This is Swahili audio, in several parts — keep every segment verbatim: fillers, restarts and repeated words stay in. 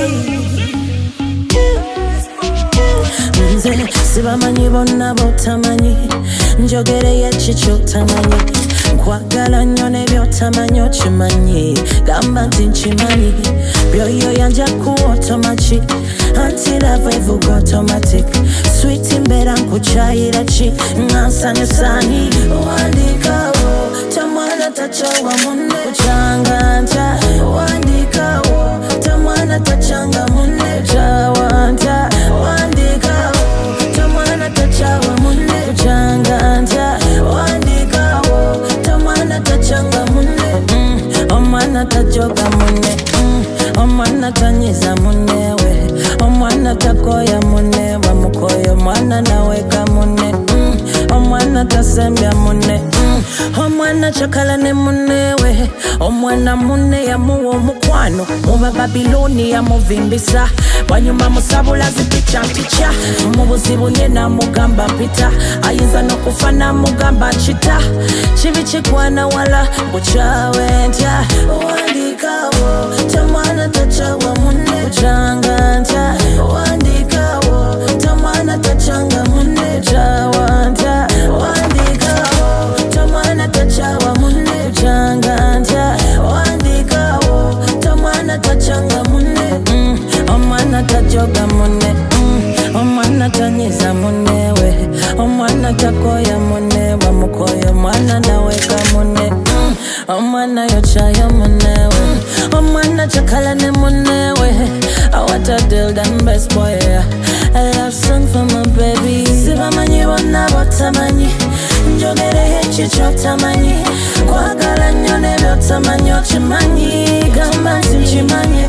Nze sibamanyi bonna botamanyi njogereye kikyo tamanyi nkwagala nnyo nebyotamanyi okimanyi gamba nti nkimanyi byoyo yanja kuotomaki anti love evuga automatic sweet mbeera nkukyayira ki ngansanyusani wandikawo tamwana tachawa munne kuchanganja wandikawo tamwana tachanga munne chawanja wandikawo tamwana tachawa munne kuchanganja wandikawo tamwana tachanga munne mm, omwana tajoga munne mm, omwana tanyiza munnewe omwana takoya munne bamukoya omwana naweka munne mm, omwana tasembya munne mm, omwana chakala ne munnewe omwana munne yamuwa omukwano muba Babiloni yamuvimbisa wanyuma musabula zipicha mpicha mu buzibu ye namugamba mpita ayinza n'okufa namugamba kita kibi kikwana wala bukyawe ntya wandikawo tamwana tachawa munne kuchanganja wandikawo tamwana tachanga munne chawanja wandikawo tamwana tachawa munne kuchanganja wandikawo tamwana tachanga munne mm, omwana tajoga munne mm, omwana tanyiza munnewe omwana takoya munne bamukoya omwana naweka munne mm, omwana yochayo munnewe mm, omwana chakala ne munnewe awatadil them best boy I love song for my baby sibamanyi bonna botamanyi njogereye kikyo tamanyi kwagala nnyo nebyotamanyi okimanyi gamba nti nkimanyi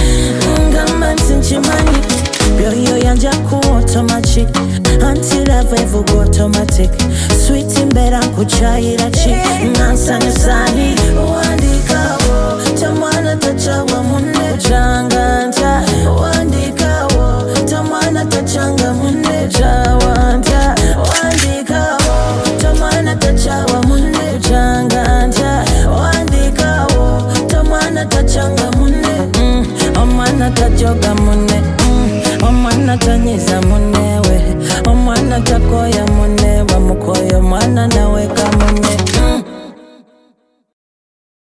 gamba nti nkimanyi byoyo yanja kuotomaki anti love evuga automatic sweet mbeera nkukyayira ki